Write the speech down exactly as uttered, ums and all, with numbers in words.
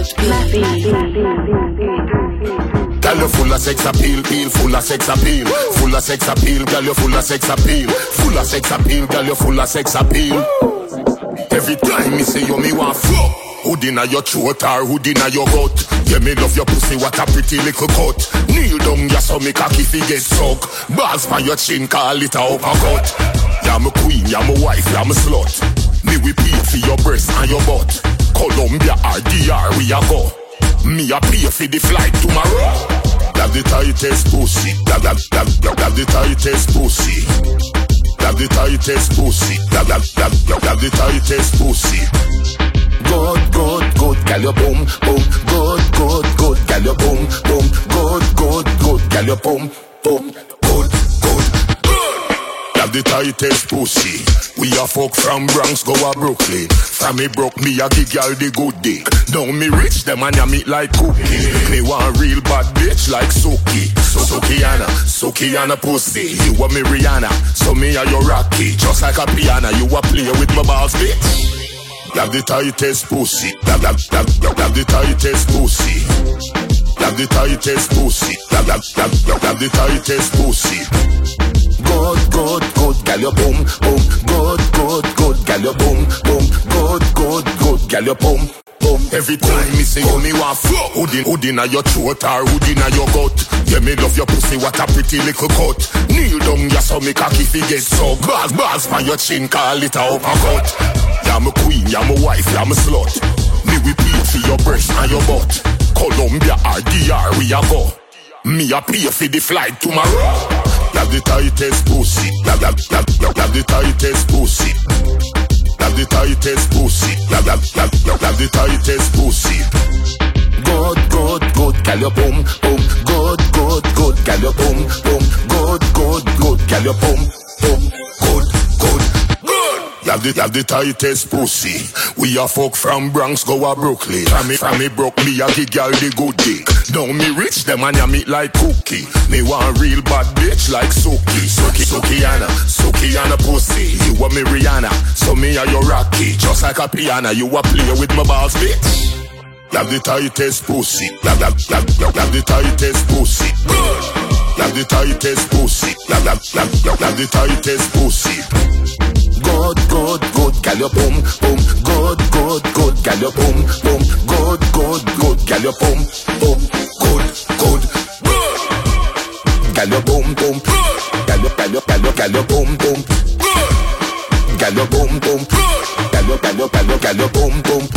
Girl, you full of sex appeal, peel, full of sex appeal, full of sex appeal, girl, you full of sex appeal, full of sex appeal, girl, you full of sex appeal. Every time me say you me want flow, hood inna your throat or hood inna your gut. Yeah, me love your pussy, what a pretty little cut. Kneel down, ya so me cocky fi get suck. Balls for your chin, call it a uppercut. Ya me queen, ya me wife, ya me slut. Me we pay for your breast and your butt. Colombia or D R we a go. Me a pay for the flight tomorrow. That the tightest pussy. That that that that, that the tightest pussy. That the tightest pussy. That that that that, that the tightest pussy. Good, good, good, girl, you boom, boom. Good, good, good, girl, you boom, boom. Good, good, good, girl, you boom, boom. Good, good, good. That the tightest pussy. We a fuck from Bronx, go a Brooklyn. From me broke, me a give y'all the good dick. Now me rich, them and ya meet like cookie. Me want real bad bitch like Suki. So Sukiana, Sukiana pussy. You a me Rihanna, so me a your Rocky. Just like a piano, you a play with my balls, bitch. Love the tightest pussy. Love, love, love, love, love the tightest pussy. Love the tightest pussy. Love, love, love, love, love the tightest pussy. Good, good, good, girl, you boom, boom. Good, good, good, girl, you boom, boom. Good, good, good, girl, you boom, boom. Every time me say you me want flow, hood in, hood inna your throat or hood inna your gut. Yeah, me love your pussy, what a pretty little cut. Kneel down, ya so me cocky fi get suck. Balls, balls for your chin, call it a uppercut. Ya me queen, ya me wife, ya me slut. Me we pay for your breast and your butt. Colombia or D R we a go. Me a pay for the flight tomorrow. Love the tightest pussy. Love, love, love, love, love the tightest pussy. Love the tightest pussy. Love, love, love, love, love the tightest pussy. Good, good, good, girl, you boom, boom. Good, good, good, girl, you boom, boom. Good, good, good, girl, you boom, boom. Good, good, good. Love the, love the tightest pussy. We a fuck from Bronx, go a Brooklyn. From me, from me broke, me a give y'all the good dick. Now me rich, them and ya meet like cookie. Me want real bad bitch like Suki. Suki, Sukiana, Sukiana pussy. You a me Rihanna, so me a your Rocky. Just like a piano, you a play with my balls, bitch. Love the tightest pussy. Love, love, love, love, love the tightest pussy. Good. Love the tightest pussy. Love, love, love, love, love the tightest pussy. Good, good, good, girl, you boom, boom. Good, good, good, girl, you boom, boom. Good, good, good, girl, you boom, boom. Good, good, good. Girl, you boom, boom. Girl, you, girl, you, girl, you, girl, you boom, boom. Girl, you boom, boom. Girl, you, girl, you, girl, you, girl, you boom, boom.